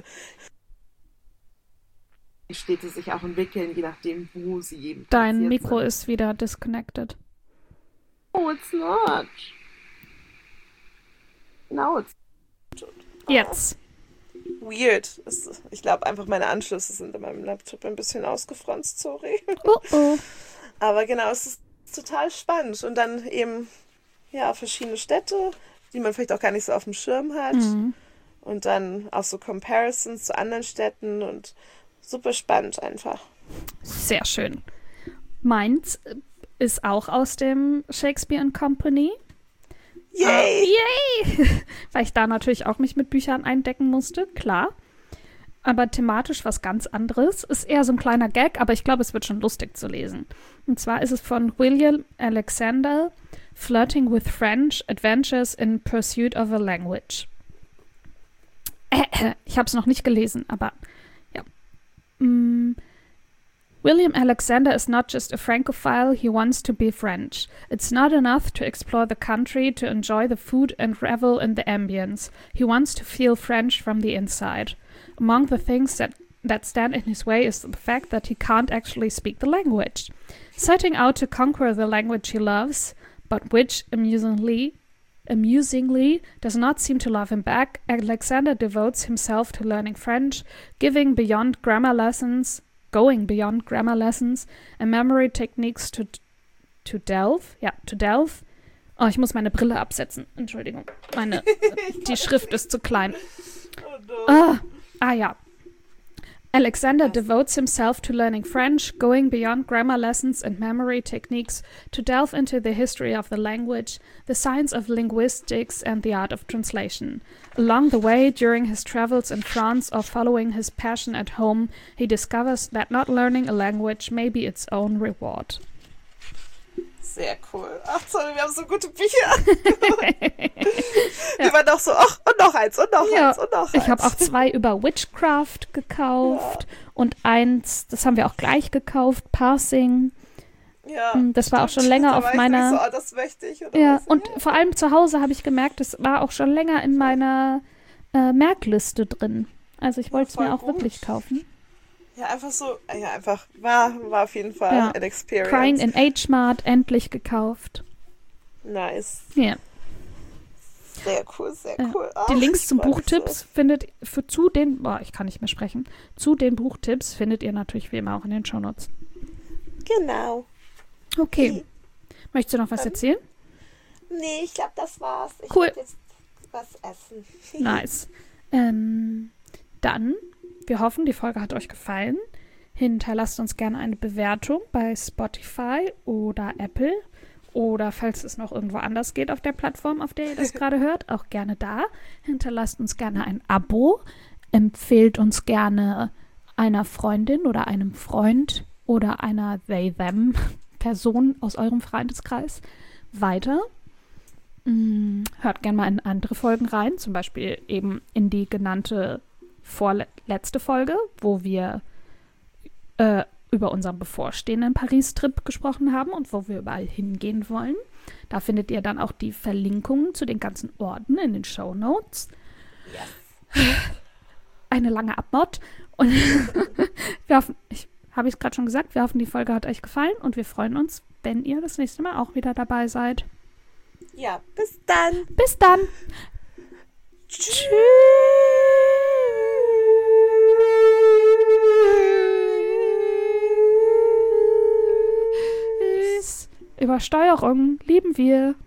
Städte sich auch entwickeln, je nachdem, wo sie eben Dein platziert Mikro sind. ist wieder disconnected. Oh, it's not. No, it's Jetzt. weird. Es- Ich glaube einfach, meine Anschlüsse sind in meinem Laptop ein bisschen ausgefranst, sorry. Oh oh. Aber genau, es ist total spannend. Und dann eben, ja, verschiedene Städte, die man vielleicht auch gar nicht so auf dem Schirm hat. Mhm. Und dann auch so Comparisons zu anderen Städten und super spannend einfach. Sehr schön. Meins ist auch aus dem Shakespeare and Company. Yay! Yay! Weil ich da natürlich auch mich mit Büchern eindecken musste, klar. Aber thematisch was ganz anderes. Ist eher so ein kleiner Gag, aber ich glaube, es wird schon lustig zu lesen. Und zwar ist es von William Alexander, Flirting with French, Adventures in Pursuit of a Language. Ich habe es noch nicht gelesen, aber ja. Mm. William Alexander is not just a Francophile, he wants to be French. It's not enough to explore the country, to enjoy the food and revel in the ambience. He wants to feel French from the inside. Among the things that, that stand in his way is the fact that he can't actually speak the language. Setting out to conquer the language he loves, but which, amusingly, amusingly does not seem to love him back, Alexander devotes himself to learning French, giving beyond grammar lessons going beyond grammar lessons and memory techniques to to delve, ja, to delve. Oh, ich muss meine Brille absetzen. Entschuldigung. Meine, die Schrift ist zu klein. Oh no. Ah, ah ja. Alexander devotes himself to learning French, going beyond grammar lessons and memory techniques to delve into the history of the language, the science of linguistics, and the art of translation. Along the way, during his travels in France or following his passion at home, he discovers that not learning a language may be its own reward. Sehr cool. Ach, sorry, wir haben so gute Bücher. Wir waren doch so, ach, und noch eins, und noch Ja, eins, und noch eins. ich habe auch zwei über Witchcraft gekauft Ja. und eins, das haben wir auch gleich gekauft, Parsing. Ja, Das war auch stimmt. schon länger Da auf war ich meiner- So, oh, das möchte ich. Oder Ja, was? und vor allem zu Hause habe ich gemerkt, das war auch schon länger in meiner äh, Merkliste drin. Also ich wollte es voll mir auch gut. wirklich kaufen. Ja, einfach so, ja, einfach, war, war auf jeden Fall Ja. ein Experience. Crying in H-Mart, endlich gekauft. Nice. Ja. Sehr cool, sehr Ja. cool. Die Ach, Links ich zum freu mich Buchtipps findet für zu den, boah, ich kann nicht mehr sprechen, zu den Buchtipps findet ihr natürlich wie immer auch in den Shownotes. So. Genau. Okay. Möchtest du noch was Dann- erzählen? Nee, ich glaube, das war's. Ich Cool. werd jetzt was essen. Nice. Ähm, dann, wir hoffen, die Folge hat euch gefallen. Hinterlasst uns gerne eine Bewertung bei Spotify oder Apple. Oder falls es noch irgendwo anders geht auf der Plattform, auf der ihr das gerade hört, auch gerne da. Hinterlasst uns gerne ein Abo. Empfehlt uns gerne einer Freundin oder einem Freund oder einer they-them-Person aus eurem Freundeskreis weiter. Mm, Hört gerne mal in andere Folgen rein, zum Beispiel eben in die genannte vorletzte Folge, wo wir äh, über unseren bevorstehenden Paris-Trip gesprochen haben und wo wir überall hingehen wollen. Da findet ihr dann auch die Verlinkungen zu den ganzen Orten in den Shownotes. Eine lange Abmod. Und wir hoffen, ich habe es gerade schon gesagt, wir hoffen, die Folge hat euch gefallen und wir freuen uns, wenn ihr das nächste Mal auch wieder dabei seid. Ja, bis dann. Bis dann! Tschüss! Übersteuerung lieben wir.